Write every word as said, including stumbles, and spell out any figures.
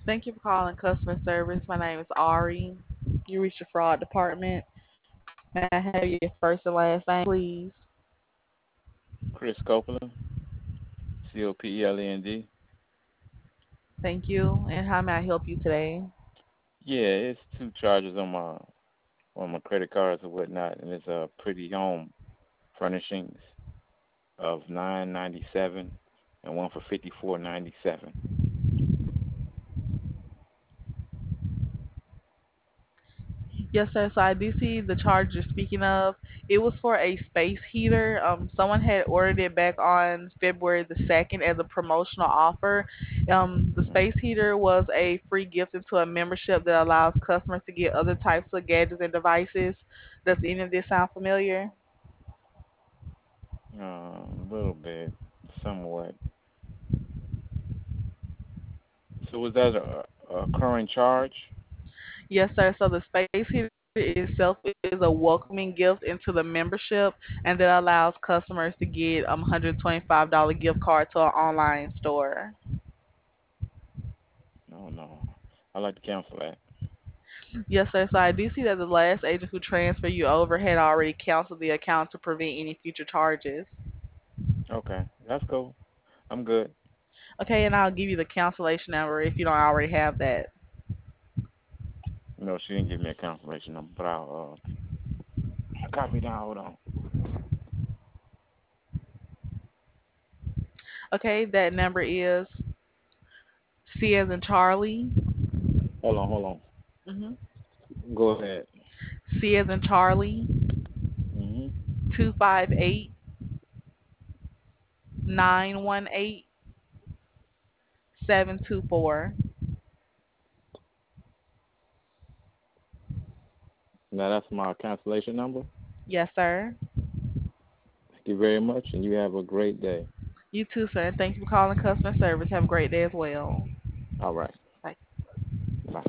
Thank you for calling customer service. My name is Ari. You reached the fraud department. May I have your first and last name, please? Chris Copeland, C O P E L E N D. Thank you. And how may I help you today? Yeah, it's two charges on my on my credit cards or whatnot, and it's a Pretty Home Furnishings of nine ninety seven and one for fifty four ninety seven. Yes, sir. So I do see the charge you're speaking of. It was for a space heater. Um, someone had ordered it back on February the second as a promotional offer. Um, the space heater was a free gift into a membership that allows customers to get other types of gadgets and devices. Does any of this sound familiar? Uh, a little bit, somewhat. So was that a, a current charge? Yes, sir. So the space heater itself is a welcoming gift into the membership, and that allows customers to get um, one hundred twenty-five dollars gift card to our online store. No, no. I'd like to cancel that. Yes, sir. So I do see that the last agent who transferred you over had already canceled the account to prevent any future charges. Okay, that's cool. I'm good. Okay, and I'll give you the cancellation number if you don't already have that. No, she didn't give me a cancellation number, but I'll uh, copy down. Hold on. Okay, that number is C as in Charlie. Hold on, hold on. Mhm. Go ahead. C as in Charlie. Mhm. Two five eight nine one eight seven two four. Now that's my cancellation number. Yes, sir. Thank you very much, and you have a great day. You too, sir. Thank you for calling customer service. Have a great day as well. All right.